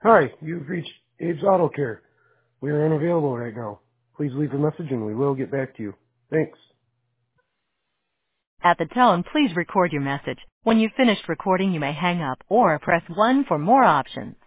Hi, you've reached Abe's Auto Care. We are unavailable right now. Please leave a message and we will get back to you. Thanks. At the tone, please record your message. When you've finished recording, you may hang up or press 1 for more options.